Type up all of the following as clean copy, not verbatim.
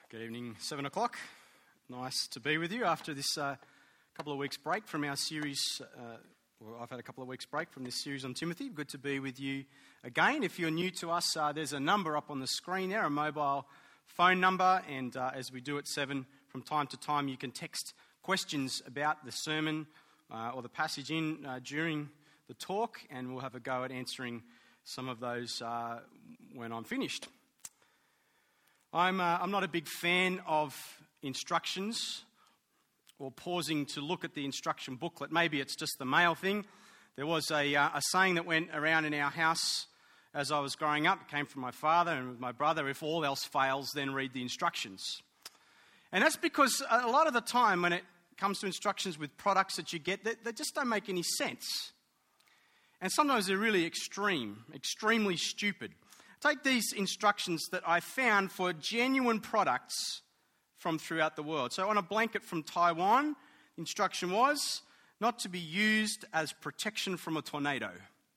Good evening, 7 o'clock. Nice to be with you after this couple of weeks break from our series. I've had a couple of weeks break from this series on Timothy. Good to be with you again. If you're new to us, there's a number up on the screen there, a mobile phone number, and as we do at 7, from time to time you can text questions about the sermon or the passage in during the talk, and we'll have a go at answering some of those when I'm finished. I'm not a big fan of instructions or pausing to look at the instruction booklet. Maybe it's just the male thing. There was a saying that went around in our house as I was growing up. It came from my father and with my brother: if all else fails, then read the instructions. And that's because a lot of the time when it comes to instructions with products that you get, they just don't make any sense. And sometimes they're really extremely stupid. Take these instructions that I found for genuine products from throughout the world. So on a blanket from Taiwan, the instruction was not to be used as protection from a tornado.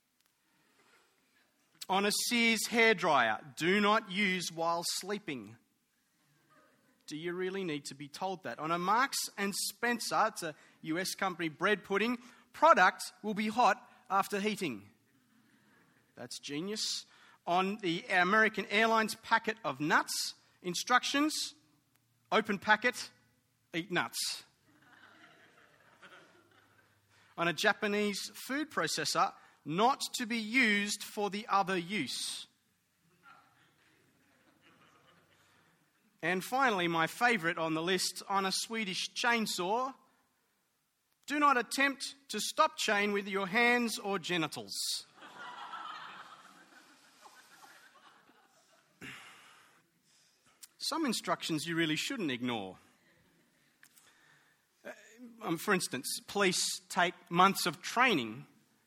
On a Sears hairdryer, do not use while sleeping. Do you really need to be told that? On a Marks and Spencer, it's a US company, bread pudding, product will be hot after heating. That's genius. On the American Airlines packet of nuts, instructions: open packet, eat nuts. On a Japanese food processor, not to be used for the other use. And finally, my favourite on the list, on a Swedish chainsaw: do not attempt to stop chain with your hands or genitals. Some instructions you really shouldn't ignore. For instance, police take months of training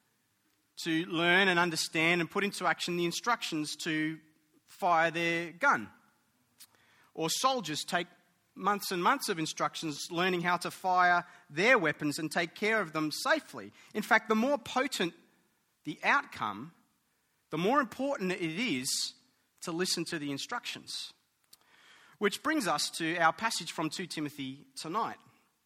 to learn and understand and put into action the instructions to fire their gun. Or soldiers take months and months of instructions learning how to fire their weapons and take care of them safely. In fact, the more potent the outcome, the more important it is to listen to the instructions. Which brings us to our passage from 2 Timothy tonight.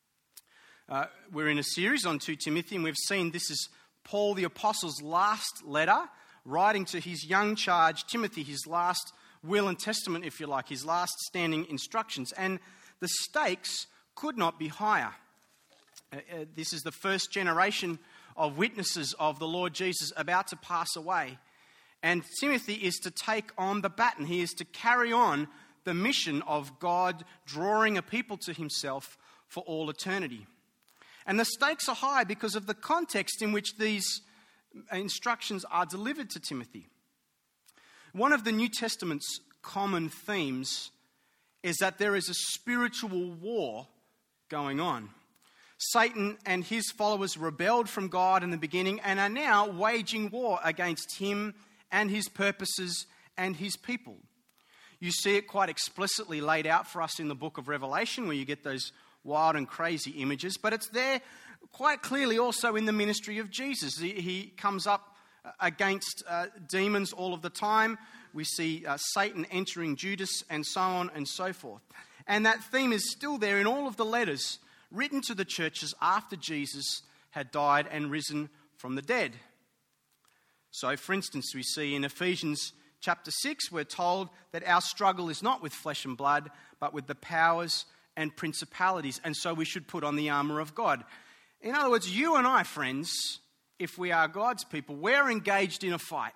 We're in a series on 2 Timothy, and we've seen this is Paul the Apostle's last letter, writing to his young charge Timothy, his last will and testament, if you like, his last standing instructions. And the stakes could not be higher. This is the first generation of witnesses of the Lord Jesus about to pass away. And Timothy is to take on the baton. He is to carry on the mission of God drawing a people to himself for all eternity. And the stakes are high because of the context in which these instructions are delivered to Timothy. One of the New Testament's common themes is that there is a spiritual war going on. Satan and his followers rebelled from God in the beginning and are now waging war against him and his purposes and his people. You see it quite explicitly laid out for us in the book of Revelation, where you get those wild and crazy images, but it's there quite clearly also in the ministry of Jesus. He comes up against demons all of the time. We see Satan entering Judas and so on and so forth. And that theme is still there in all of the letters written to the churches after Jesus had died and risen from the dead. So, for instance, we see in Ephesians Chapter 6, we're told that our struggle is not with flesh and blood, but with the powers and principalities. And so we should put on the armour of God. In other words, you and I, friends, if we are God's people, we're engaged in a fight.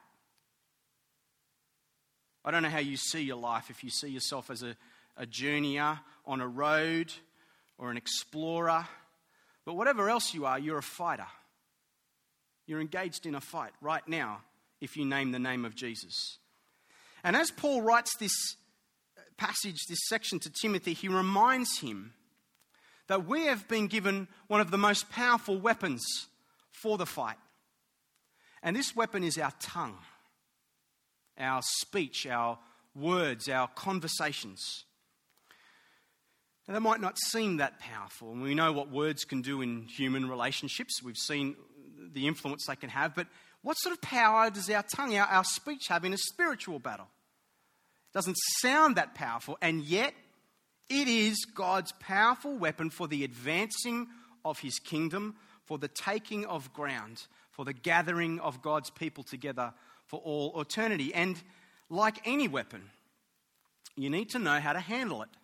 I don't know how you see your life, if you see yourself as a journeyer on a road or an explorer. But whatever else you are, you're a fighter. You're engaged in a fight right now if you name the name of Jesus. And as Paul writes this passage, this section to Timothy, he reminds him that we have been given one of the most powerful weapons for the fight. And this weapon is our tongue, our speech, our words, our conversations. Now, they might not seem that powerful, and we know what words can do in human relationships. We've seen the influence they can have, but what sort of power does our tongue, our speech have in a spiritual battle? It doesn't sound that powerful, and yet It is God's powerful weapon for the advancing of his kingdom, for the taking of ground, for the gathering of God's people together for all eternity. And like any weapon, you need to know how to handle it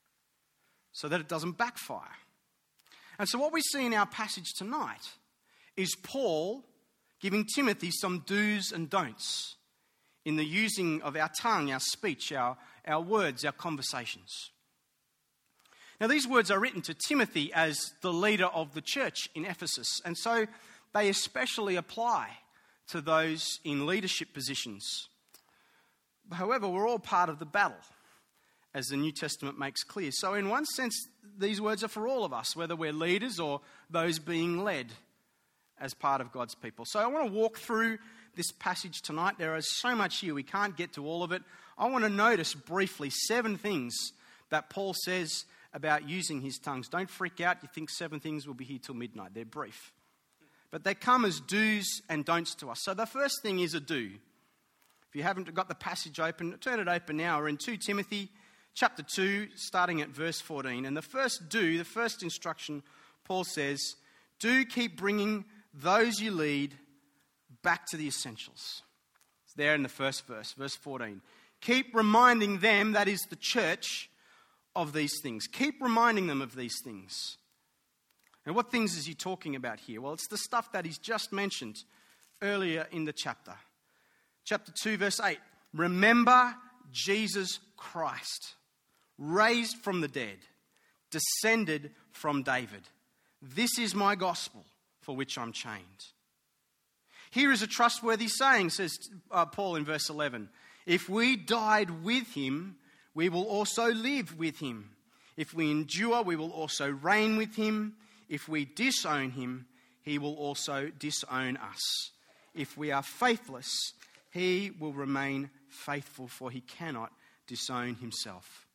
so that it doesn't backfire. And so what we see in our passage tonight is Paul giving Timothy some do's and don'ts in the using of our tongue, our speech, our words, our conversations. Now, these words are written to Timothy as the leader of the church in Ephesus, and so they especially apply to those in leadership positions. However, we're all part of the battle, as the New Testament makes clear. So in one sense, these words are for all of us, whether we're leaders or those being led as part of God's people. So I want to walk through this passage tonight. There is so much here, we can't get to all of it. I want to notice briefly 7 things that Paul says about using his tongues. Don't freak out. You think 7 things will be here till midnight. They're brief. But they come as do's and don'ts to us. So the first thing is a do. If you haven't got the passage open, turn it open now. We're in 2 Timothy chapter 2, starting at verse 14. And the first do, the first instruction, Paul says, do keep bringing those you lead back to the essentials. It's there in the first verse, verse 14. Keep reminding them, that is the church, of these things. Keep reminding them of these things. And what things is he talking about here? Well, it's the stuff that he's just mentioned earlier in the chapter. Chapter 2, verse 8. Remember Jesus Christ, raised from the dead, descended from David. This is my gospel for which I'm chained. Here is a trustworthy saying, says Paul in verse 11. If we died with him, we will also live with him. If we endure, we will also reign with him. If we disown him, he will also disown us. If we are faithless, he will remain faithful, for he cannot disown himself.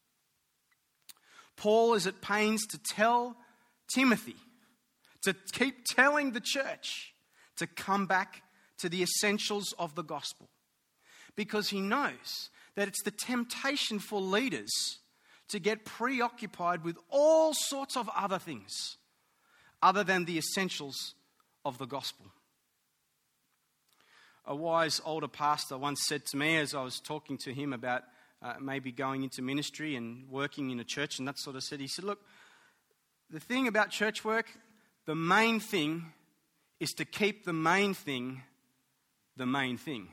Paul is at pains to tell Timothy, to keep telling the church to come back to the essentials of the gospel, because he knows that it's the temptation for leaders to get preoccupied with all sorts of other things other than the essentials of the gospel. A wise older pastor once said to me, as I was talking to him about maybe going into ministry and working in a church and that sort of, he said, look, the thing about church work, the main thing is to keep the main thing the main thing.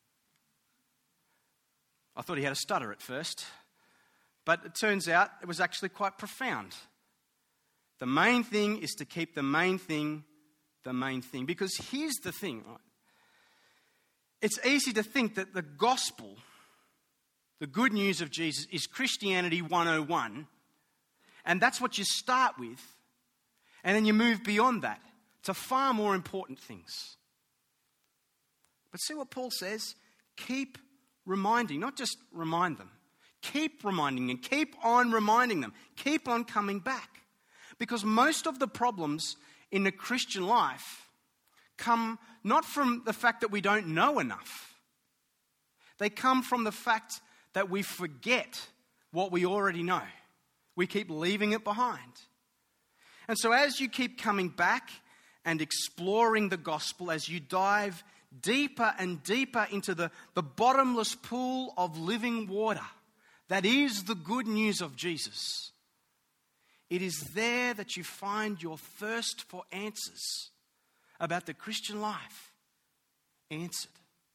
I thought he had a stutter at first, but it turns out it was actually quite profound. The main thing is to keep the main thing the main thing. Because here's the thing, right? It's easy to think that the gospel, the good news of Jesus, is Christianity 101, and that's what you start with, and then you move beyond that to far more important things. But see what Paul says? Keep reminding, not just remind them. Keep reminding and keep on reminding them. Keep on coming back. Because most of the problems in the Christian life come not from the fact that we don't know enough. They come from the fact that we forget what we already know. We keep leaving it behind. And so as you keep coming back and exploring the gospel, as you dive deeper and deeper into the bottomless pool of living water that is the good news of Jesus, it is there that you find your thirst for answers about the Christian life answered.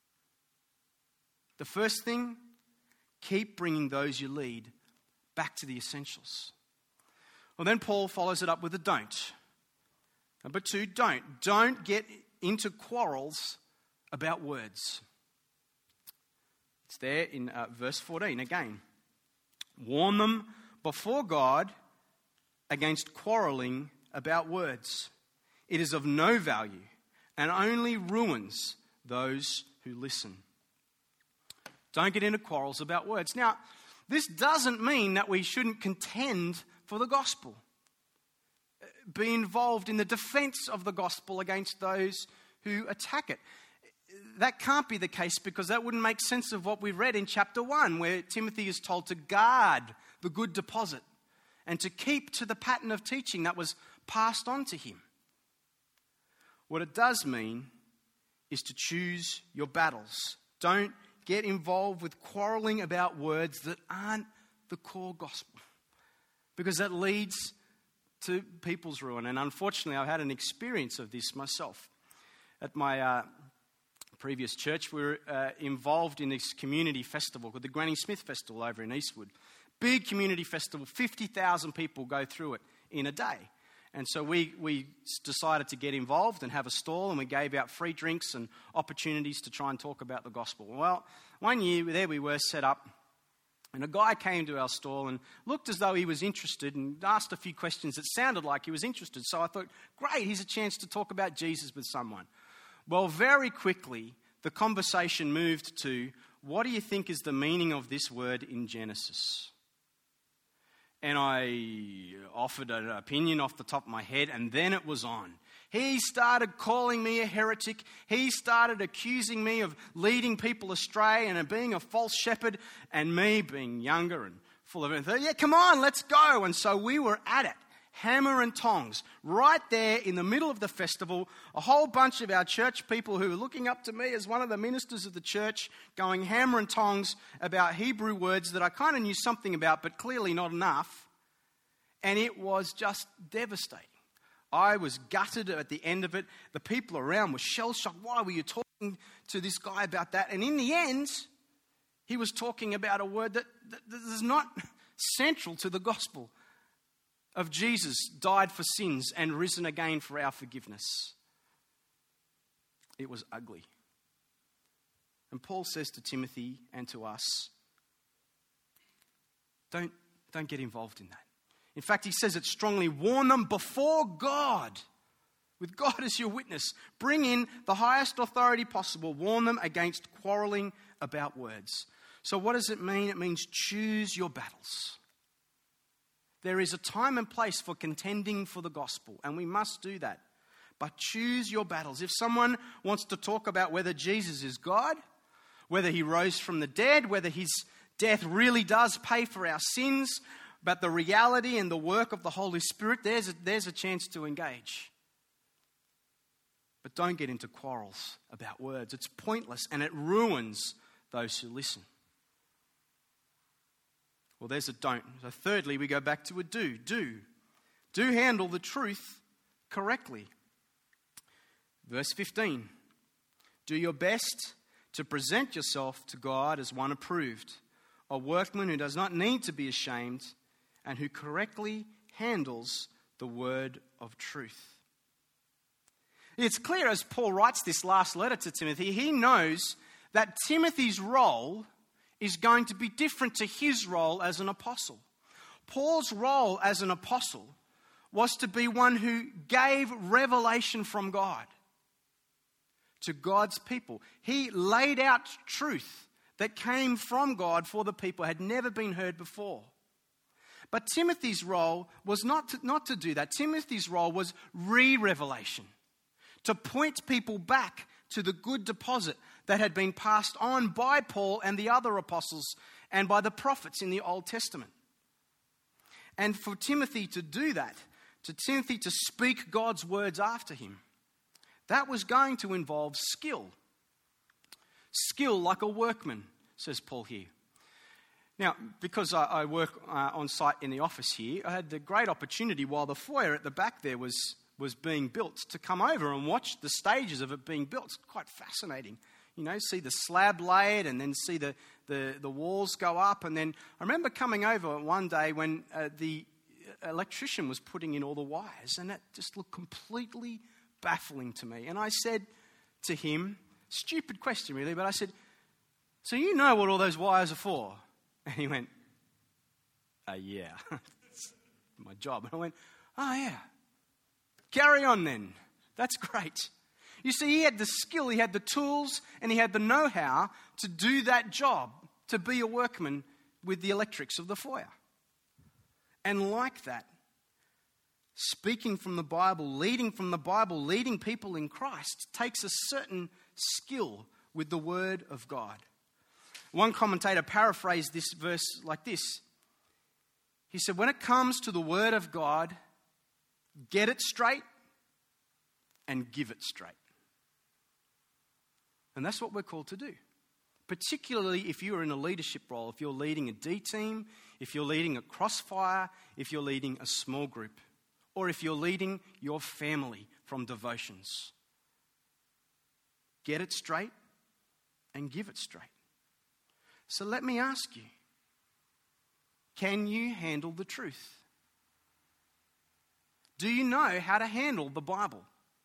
The first thing, keep bringing those you lead back to the essentials. Well, then Paul follows it up with a don't. Number 2, don't. Don't get into quarrels about words. It's there in verse 14 again. Warn them before God against quarreling about words. It is of no value and only ruins those who listen. Don't get into quarrels about words. Now, this doesn't mean that we shouldn't contend for the gospel. Be involved in the defense of the gospel against those who attack it. That can't be the case, because that wouldn't make sense of what we read in chapter 1, where Timothy is told to guard the good deposit and to keep to the pattern of teaching that was passed on to him. What it does mean is to choose your battles. Don't get involved with quarreling about words that aren't the core gospel, because that leads to people's ruin. And unfortunately, I've had an experience of this myself. At my previous church, we were involved in this community festival called the Granny Smith Festival over in Eastwood. Big community festival, 50,000 people go through it in a day. And so we decided to get involved and have a stall, and we gave out free drinks and opportunities to try and talk about the gospel. Well, one year there we were set up, and a guy came to our stall and looked as though he was interested and asked a few questions that sounded like he was interested. So I thought, great, here's a chance to talk about Jesus with someone. Well, very quickly, the conversation moved to, what do you think is the meaning of this word in Genesis? And I offered an opinion off the top of my head, and then it was on. He started calling me a heretic. He started accusing me of leading people astray and of being a false shepherd, and me being younger and full of it. Yeah, come on, let's go. And so we were at it, hammer and tongs, right there in the middle of the festival. A whole bunch of our church people who were looking up to me as one of the ministers of the church, going hammer and tongs about Hebrew words that I kind of knew something about, but clearly not enough. And it was just devastating. I was gutted at the end of it. The people around were shell-shocked. Why were you talking to this guy about that? And in the end, he was talking about a word that is not central to the gospel of Jesus died for sins and risen again for our forgiveness. It was ugly. And Paul says to Timothy and to us, don't get involved in that. In fact, he says it strongly, warn them before God, with God as your witness. Bring in the highest authority possible. Warn them against quarreling about words. So what does it mean? It means choose your battles. There is a time and place for contending for the gospel, and we must do that. But choose your battles. If someone wants to talk about whether Jesus is God, whether he rose from the dead, whether his death really does pay for our sins, but the reality and the work of the Holy Spirit, there's a chance to engage. But don't get into quarrels about words. It's pointless, and it ruins those who listen. Well, there's a don't. So thirdly, we go back to a do. Do handle the truth correctly. Verse 15. Do your best to present yourself to God as one approved, a workman who does not need to be ashamed and who correctly handles the word of truth. It's clear as Paul writes this last letter to Timothy, he knows that Timothy's role is going to be different to his role as an apostle. Paul's role as an apostle was to be one who gave revelation from God to God's people. He laid out truth that came from God for the people, had never been heard before. But Timothy's role was not to do that. Timothy's role was re-revelation, to point people back to the good deposit that had been passed on by Paul and the other apostles and by the prophets in the Old Testament. And for Timothy to do that, to Timothy to speak God's words after him, that was going to involve skill. Skill like a workman, says Paul here. Now, because I work on site in the office here, I had the great opportunity while the foyer at the back there was being built to come over and watch the stages of it being built. It's quite fascinating. You know, see the slab laid and then see the walls go up. And then I remember coming over one day when the electrician was putting in all the wires, and that just looked completely baffling to me. And I said to him, stupid question really, but I said, so you know what all those wires are for? And he went, yeah, it's my job. And I went, oh yeah, carry on then. That's great. You see, he had the skill, he had the tools, and he had the know-how to do that job, to be a workman with the electrics of the foyer. And like that, speaking from the Bible, leading people in Christ takes a certain skill with the Word of God. One commentator paraphrased this verse like this. He said, when it comes to the Word of God, get it straight and give it straight. And that's what we're called to do. Particularly if you're in a leadership role, if you're leading a D team, if you're leading a crossfire, if you're leading a small group, or if you're leading your family from devotions. Get it straight and give it straight. So let me ask you, can you handle the truth? Do you know how to handle the Bible?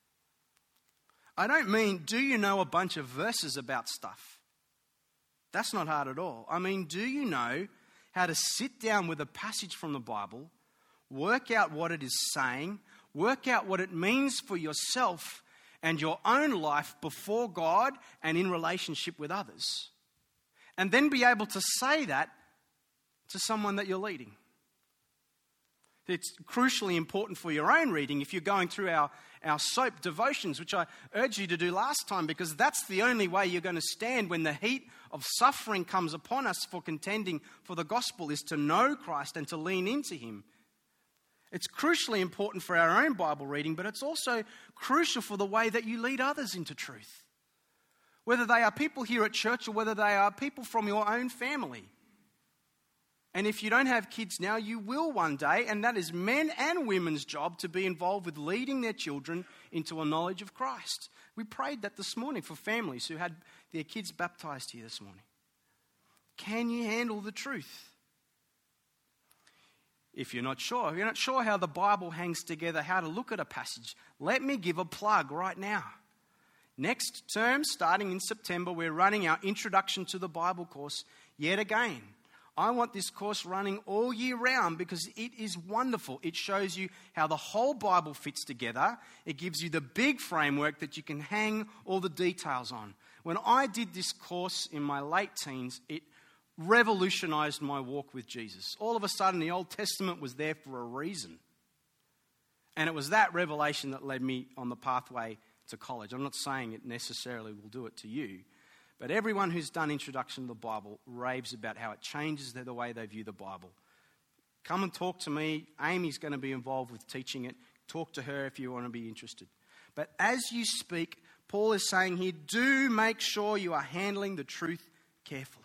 I don't mean, do you know a bunch of verses about stuff? That's not hard at all. I mean, do you know how to sit down with a passage from the Bible, work out what it is saying, work out what it means for yourself and your own life before God and in relationship with others, and then be able to say that to someone that you're leading? It's crucially important for your own reading if you're going through our SOAP devotions, which I urged you to do last time, because that's the only way you're going to stand when the heat of suffering comes upon us for contending for the gospel, is to know Christ and to lean into him. It's crucially important for our own Bible reading, but it's also crucial for the way that you lead others into truth. Whether they are people here at church or whether they are people from your own family. And if you don't have kids now, you will one day, and that is men and women's job to be involved with leading their children into a knowledge of Christ. We prayed that this morning for families who had their kids baptized here this morning. Can you handle the truth? If you're not sure how the Bible hangs together, how to look at a passage, let me give a plug right now. Next term, starting in September, we're running our Introduction to the Bible course yet again. I want this course running all year round because it is wonderful. It shows you how the whole Bible fits together. It gives you the big framework that you can hang all the details on. When I did this course in my late teens, it revolutionized my walk with Jesus. All of a sudden, the Old Testament was there for a reason. And it was that revelation that led me on the pathway to college. I'm not saying it necessarily will do it to you, but everyone who's done Introduction to the Bible raves about how it changes the way they view the Bible. Come and talk to me. Amy's going to be involved with teaching it. Talk to her if you want to be interested. But as you speak, Paul is saying here, do make sure you are handling the truth carefully.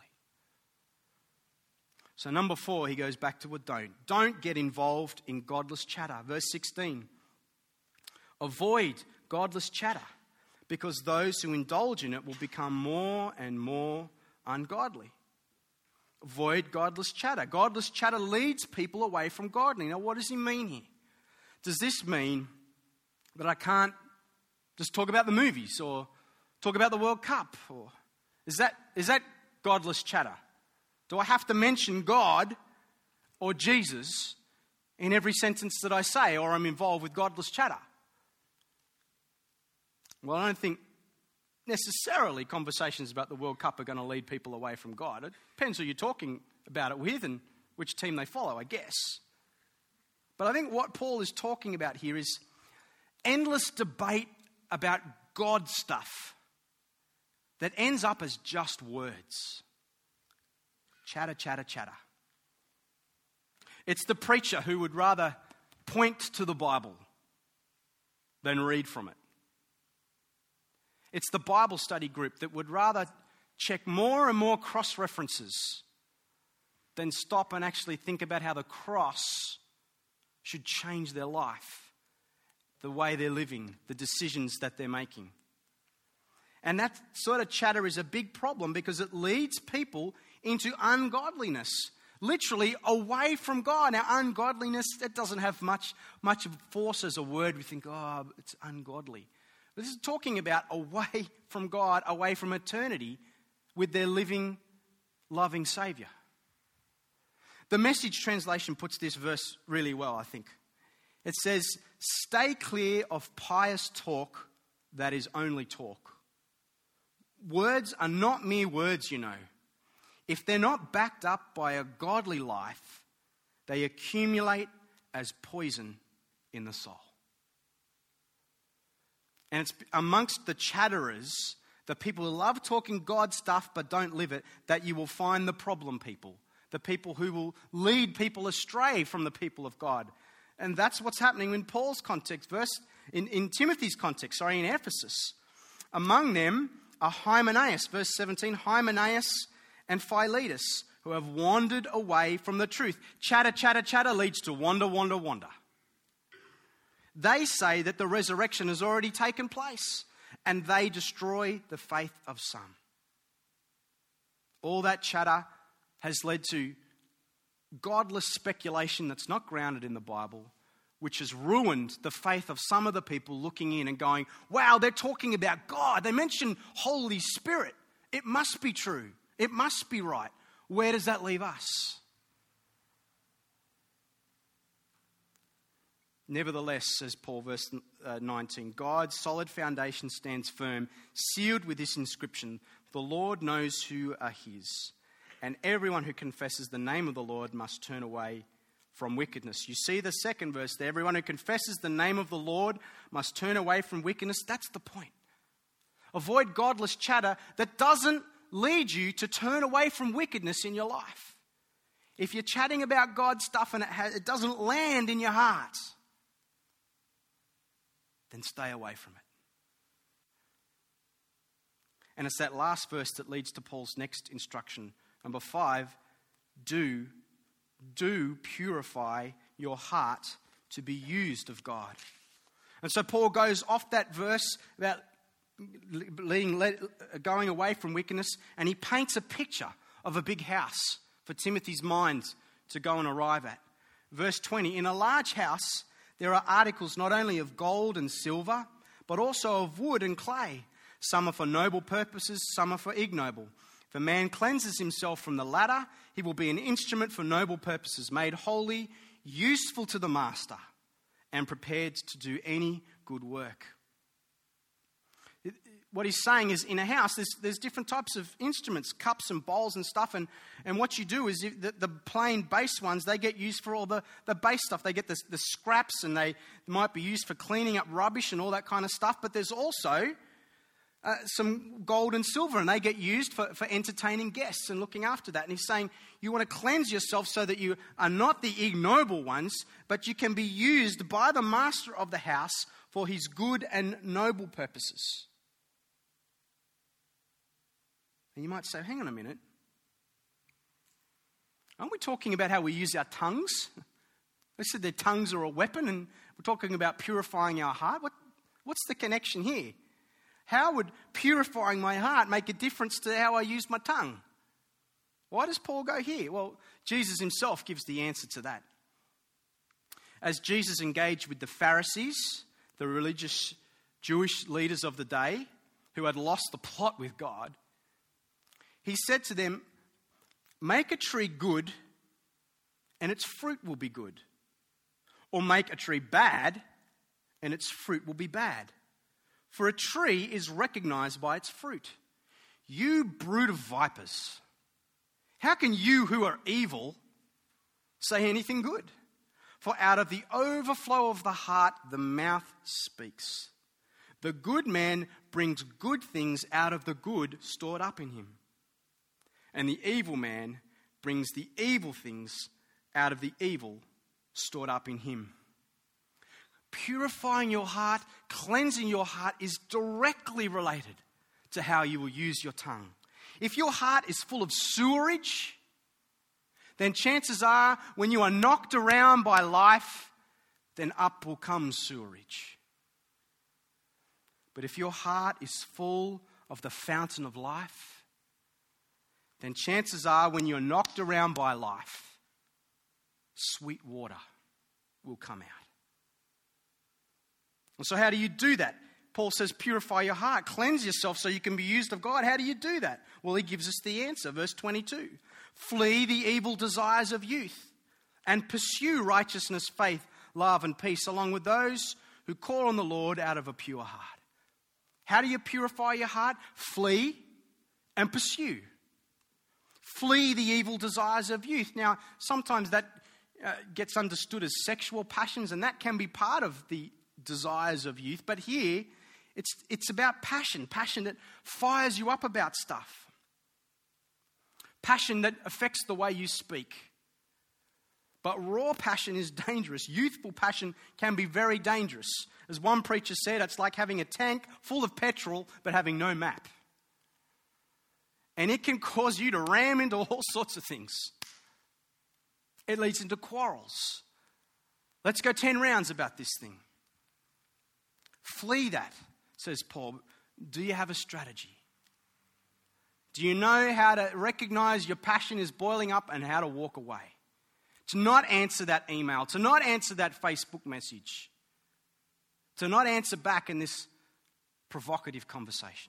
So number 4, he goes back to a don't. Don't get involved in godless chatter. Verse 16. Avoid godless chatter, because those who indulge in it will become more and more ungodly. Avoid godless chatter. Godless chatter leads people away from godly. Now, what does he mean here? Does this mean that I can't just talk about the movies or talk about the World Cup? Or is that godless chatter? Do I have to mention God or Jesus in every sentence that I say, or I'm involved with godless chatter? Well, I don't think necessarily conversations about the World Cup are going to lead people away from God. It depends who you're talking about it with and which team they follow, I guess. But I think what Paul is talking about here is endless debate about God stuff that ends up as just words. Chatter, chatter, chatter. It's the preacher who would rather point to the Bible than read from it. It's the Bible study group that would rather check more and more cross-references than stop and actually think about how the cross should change their life, the way they're living, the decisions that they're making. And that sort of chatter is a big problem because it leads people into ungodliness, literally away from God. Now, ungodliness, that doesn't have much force as a word. We think, oh, it's ungodly. This is talking about away from God, away from eternity with their living, loving Saviour. The Message translation puts this verse really well, I think. It says, stay clear of pious talk that is only talk. Words are not mere words, you know. If they're not backed up by a godly life, they accumulate as poison in the soul. And it's amongst the chatterers, the people who love talking God stuff but don't live it, that you will find the problem people, the people who will lead people astray from the people of God. And that's what's happening in Paul's context, in Timothy's context, in Ephesus. Among them are Hymenaeus, verse 17, Hymenaeus and Philetus, who have wandered away from the truth. Chatter, chatter, chatter leads to wander, wander, wander. They say that the resurrection has already taken place, and they destroy the faith of some. All that chatter has led to godless speculation that's not grounded in the Bible, which has ruined the faith of some of the people looking in and going, wow, they're talking about God. They mention Holy Spirit. It must be true. It must be right. Where does that leave us? Nevertheless, says Paul, verse 19, God's solid foundation stands firm, sealed with this inscription, the Lord knows who are his, and everyone who confesses the name of the Lord must turn away from wickedness. You see the second verse there, everyone who confesses the name of the Lord must turn away from wickedness. That's the point. Avoid godless chatter that doesn't lead you to turn away from wickedness in your life. If you're chatting about God stuff and it doesn't land in your heart, then stay away from it. And it's that last verse that leads to Paul's next instruction. Number 5, do purify your heart to be used of God. And so Paul goes off that verse about going away from wickedness, and he paints a picture of a big house for Timothy's mind to go and arrive at. Verse 20, in a large house, there are articles not only of gold and silver, but also of wood and clay. Some are for noble purposes, some are for ignoble. If a man cleanses himself from the latter, he will be an instrument for noble purposes, made holy, useful to the master, and prepared to do any good work. What he's saying is, in a house, there's different types of instruments, cups and bowls and stuff. And what you do is the plain base ones, they get used for all the base stuff. They get the scraps, and they might be used for cleaning up rubbish and all that kind of stuff. But there's also some gold and silver, and they get used for entertaining guests and looking after that. And he's saying you want to cleanse yourself so that you are not the ignoble ones, but you can be used by the master of the house for his good and noble purposes. And you might say, hang on a minute. Aren't we talking about how we use our tongues? They said their tongues are a weapon, and we're talking about purifying our heart. What's the connection here? How would purifying my heart make a difference to how I use my tongue? Why does Paul go here? Well, Jesus himself gives the answer to that. As Jesus engaged with the Pharisees, the religious Jewish leaders of the day, who had lost the plot with God, he said to them, make a tree good and its fruit will be good. Or make a tree bad and its fruit will be bad. For a tree is recognized by its fruit. You brood of vipers, how can you who are evil say anything good? For out of the overflow of the heart, the mouth speaks. The good man brings good things out of the good stored up in him. And the evil man brings the evil things out of the evil stored up in him. Purifying your heart, cleansing your heart is directly related to how you will use your tongue. If your heart is full of sewerage, then chances are when you are knocked around by life, then up will come sewerage. But if your heart is full of the fountain of life, then chances are when you're knocked around by life, sweet water will come out. And so how do you do that? Paul says, purify your heart, cleanse yourself so you can be used of God. How do you do that? Well, he gives us the answer. Verse 22, flee the evil desires of youth and pursue righteousness, faith, love, and peace, along with those who call on the Lord out of a pure heart. How do you purify your heart? Flee and pursue. Flee the evil desires of youth. Now, sometimes that gets understood as sexual passions, and that can be part of the desires of youth. But here, it's about passion that fires you up about stuff. passion that affects the way you speak. But raw passion is dangerous. Youthful passion can be very dangerous. As one preacher said, it's like having a tank full of petrol but having no map. And it can cause you to ram into all sorts of things. It leads into quarrels. Let's go 10 rounds about this thing. Flee that, says Paul. Do you have a strategy? Do you know how to recognize your passion is boiling up and how to walk away? To not answer that email, to not answer that Facebook message, to not answer back in this provocative conversation.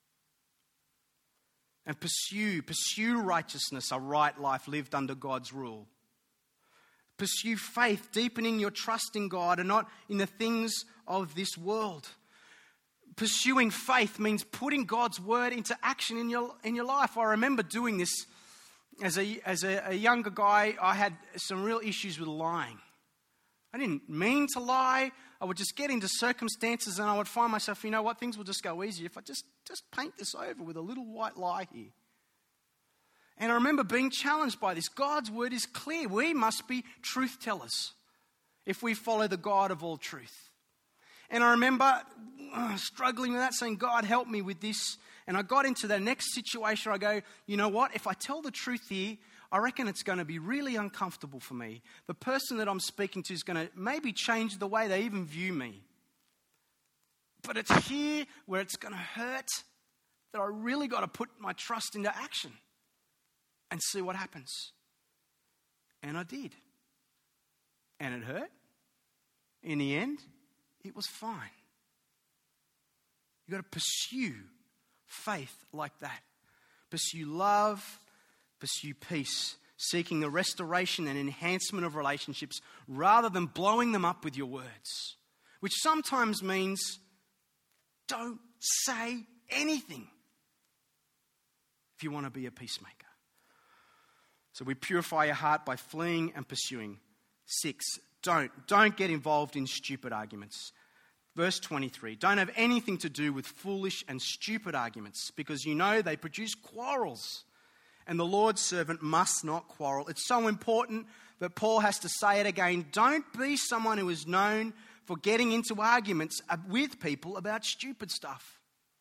And pursue righteousness, a right life lived under God's rule. Pursue faith, deepening your trust in God and not in the things of this world. Pursuing faith means putting God's word into action in your life. I remember doing this as a younger guy. I had some real issues with lying. I didn't mean to lie. I would just get into circumstances and I would find myself, you know what, things will just go easy if I just paint this over with a little white lie here. And I remember being challenged by this. God's word is clear. We must be truth tellers if we follow the God of all truth. And I remember struggling with that, saying, God, help me with this. And I got into the next situation. I go, you know what? If I tell the truth here, I reckon it's going to be really uncomfortable for me. The person that I'm speaking to is going to maybe change the way they even view me. But it's here where it's going to hurt that I really got to put my trust into action and see what happens. And I did. And it hurt. In the end, it was fine. You've got to pursue faith like that. Pursue love, pursue peace, seeking the restoration and enhancement of relationships rather than blowing them up with your words, which sometimes means don't say anything if you want to be a peacemaker. So we purify your heart by fleeing and pursuing. 6, don't get involved in stupid arguments. Verse 23, don't have anything to do with foolish and stupid arguments because you know they produce quarrels. And the Lord's servant must not quarrel. It's so important that Paul has to say it again. Don't be someone who is known for getting into arguments with people about stupid stuff.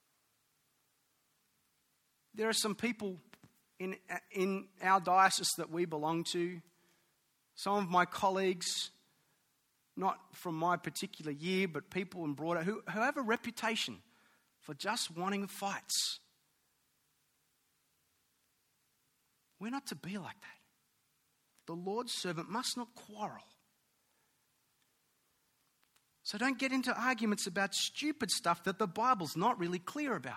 There are some people in our diocese that we belong to, some of my colleagues, not from my particular year, but people in broader, who have a reputation for just wanting fights. We're not to be like that. The Lord's servant must not quarrel. So don't get into arguments about stupid stuff that the Bible's not really clear about.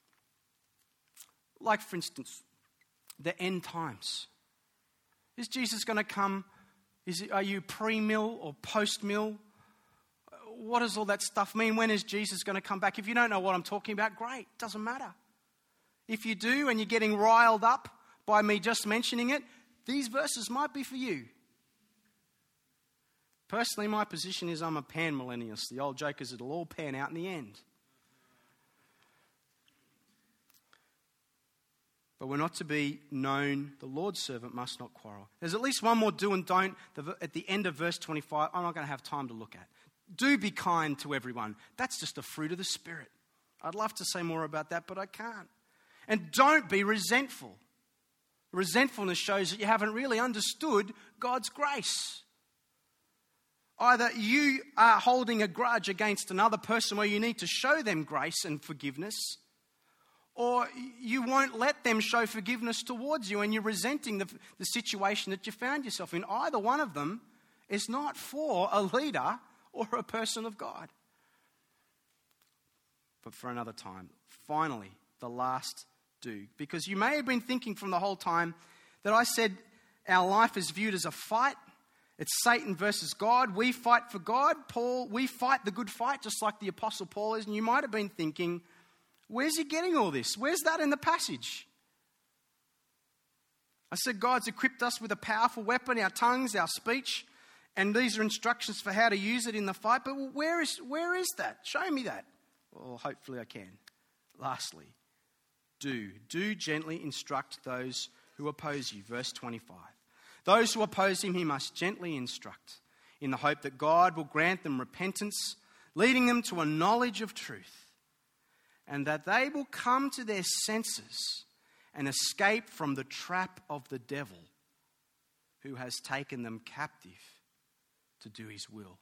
Like, for instance, the end times. Is Jesus going to come? Are you pre-mill or post-mill? What does all that stuff mean? When is Jesus going to come back? If you don't know what I'm talking about, great. Doesn't matter. If you do and you're getting riled up by me just mentioning it, these verses might be for you. Personally, my position is I'm a pan-millennialist. The old joke is it'll all pan out in the end. But we're not to be known. The Lord's servant must not quarrel. There's at least one more do and don't at the end of verse 25. I'm not going to have time to look at. Do be kind to everyone. That's just a fruit of the Spirit. I'd love to say more about that, but I can't. And don't be resentful. Resentfulness shows that you haven't really understood God's grace. Either you are holding a grudge against another person where you need to show them grace and forgiveness, or you won't let them show forgiveness towards you and you're resenting the situation that you found yourself in. Either one of them is not for a leader or a person of God. But for another time, finally, the last do. Because you may have been thinking from the whole time that I said our life is viewed as a fight. It's Satan versus God. We fight for God. We fight the good fight, just like the Apostle Paul is. And you might have been thinking, where's he getting all this? Where's that in the passage? I said God's equipped us with a powerful weapon, our tongues, our speech, and these are instructions for how to use it in the fight. But where is that? Show me that. Well, hopefully I can. Lastly, do gently instruct those who oppose you. Verse 25. Those who oppose him he must gently instruct, in the hope that God will grant them repentance, leading them to a knowledge of truth, and that they will come to their senses and escape from the trap of the devil, who has taken them captive to do his will.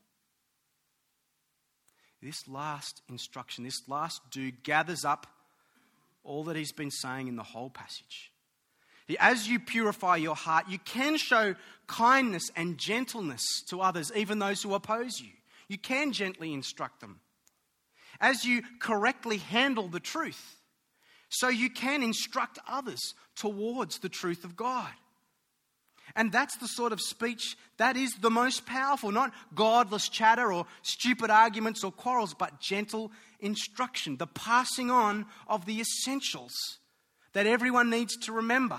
This last instruction, this last do, gathers up all that he's been saying in the whole passage. As you purify your heart, you can show kindness and gentleness to others, even those who oppose you. You can gently instruct them. As you correctly handle the truth, so you can instruct others towards the truth of God. And that's the sort of speech that is the most powerful, not godless chatter or stupid arguments or quarrels, but gentle instruction, the passing on of the essentials that everyone needs to remember.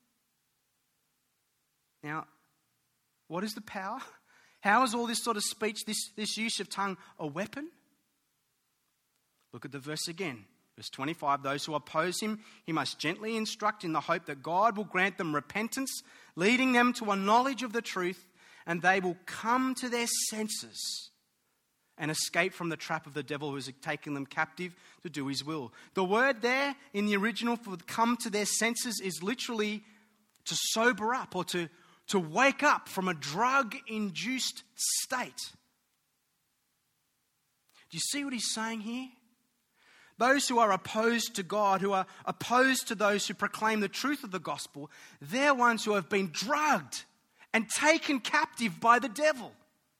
Now, what is the power? How is all this sort of speech, this use of tongue, a weapon? Look at the verse again. Verse 25, those who oppose him, he must gently instruct in the hope that God will grant them repentance, leading them to a knowledge of the truth, and they will come to their senses and escape from the trap of the devil who has taken them captive to do his will. The word there in the original for come to their senses is literally to sober up or to wake up from a drug-induced state. Do you see what he's saying here? Those who are opposed to God, who are opposed to those who proclaim the truth of the gospel, they're ones who have been drugged and taken captive by the devil.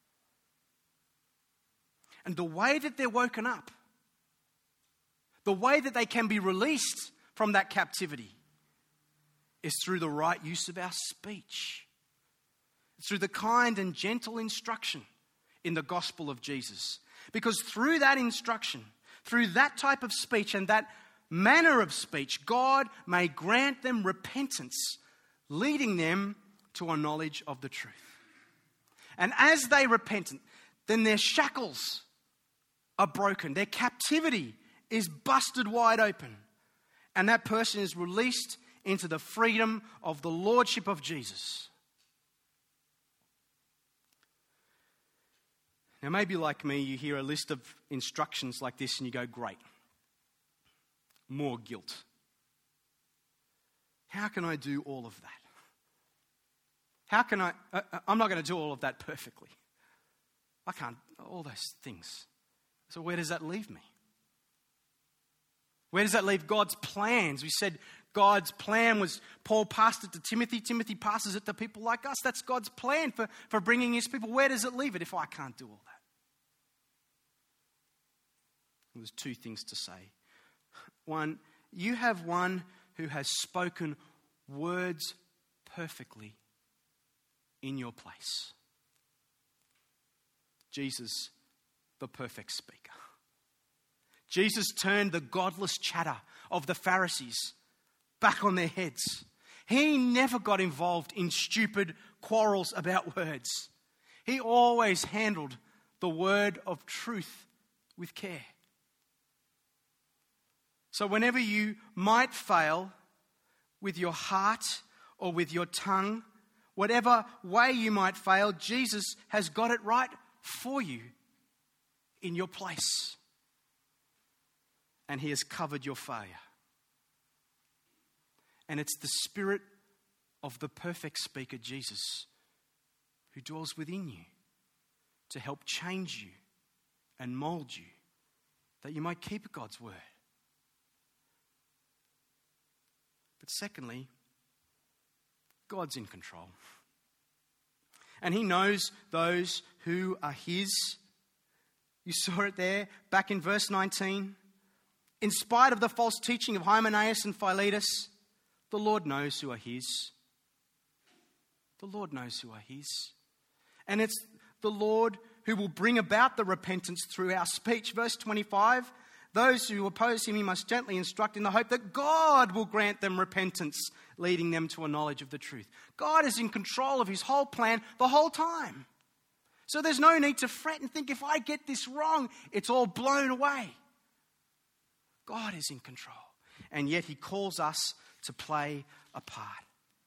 And the way that they're woken up, the way that they can be released from that captivity, is through the right use of our speech. It's through the kind and gentle instruction in the gospel of Jesus. Because through that instruction, through that type of speech and that manner of speech, God may grant them repentance, leading them to a knowledge of the truth. And as they repent, then their shackles are broken. Their captivity is busted wide open. And that person is released into the freedom of the lordship of Jesus. Now, maybe like me, you hear a list of instructions like this and you go, great. More guilt. How can I do all of that? How can I'm not going to do all of that perfectly. I can't, all those things. So where does that leave me? Where does that leave God's plans? We said God's plan was, Paul passed it to Timothy. Timothy passes it to people like us. That's God's plan for bringing his people. Where does it leave it if I can't do all that? There's two things to say. One, you have one who has spoken words perfectly in your place. Jesus, the perfect speaker. Jesus turned the godless chatter of the Pharisees back on their heads. He never got involved in stupid quarrels about words. He always handled the word of truth with care. So whenever you might fail with your heart or with your tongue, whatever way you might fail, Jesus has got it right for you in your place. And he has covered your failure. And it's the Spirit of the perfect speaker, Jesus, who dwells within you to help change you and mold you, that you might keep God's word. But secondly, God's in control. And he knows those who are his. You saw it there back in verse 19. In spite of the false teaching of Hymenaeus and Philetus, the Lord knows who are his. The Lord knows who are his. And it's the Lord who will bring about the repentance through our speech. Verse 25, those who oppose him he must gently instruct in the hope that God will grant them repentance, leading them to a knowledge of the truth. God is in control of his whole plan the whole time. So there's no need to fret and think, if I get this wrong, it's all blown away. God is in control. And yet he calls us to play a part.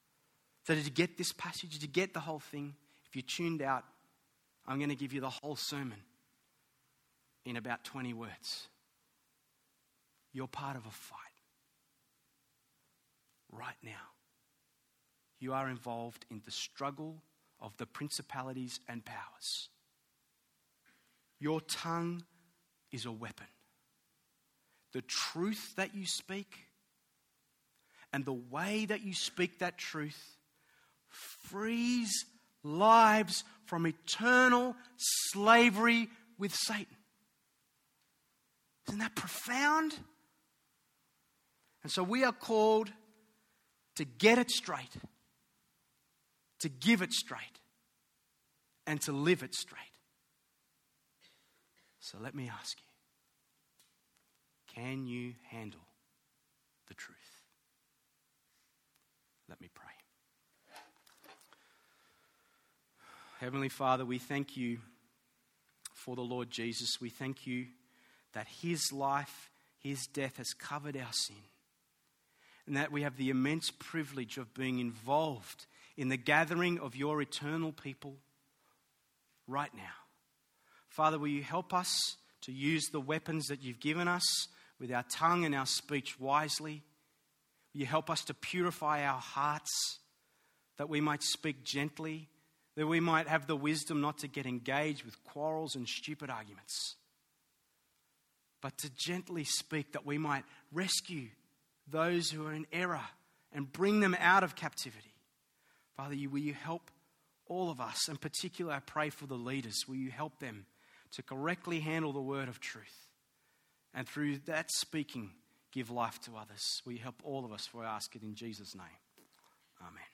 So did you get this passage? Did you get the whole thing? If you tuned out, I'm going to give you the whole sermon in about 20 words. You're part of a fight. Right now. You are involved in the struggle of the principalities and powers. Your tongue is a weapon. The truth that you speak and the way that you speak that truth frees lives from eternal slavery with Satan. Isn't that profound? And so we are called to get it straight, to give it straight, and to live it straight. So let me ask you, can you handle the truth? Let me pray. Heavenly Father, we thank you for the Lord Jesus. We thank you that his life, his death has covered our sin. And that we have the immense privilege of being involved in the gathering of your eternal people right now. Father, will you help us to use the weapons that you've given us with our tongue and our speech wisely? Will you help us to purify our hearts, that we might speak gently, that we might have the wisdom not to get engaged with quarrels and stupid arguments, but to gently speak, that we might rescue those who are in error and bring them out of captivity. Father, will you help all of us, in particular I pray for the leaders, will you help them to correctly handle the word of truth, and through that speaking give life to others. Will you help all of us, for I ask it in Jesus' name. Amen.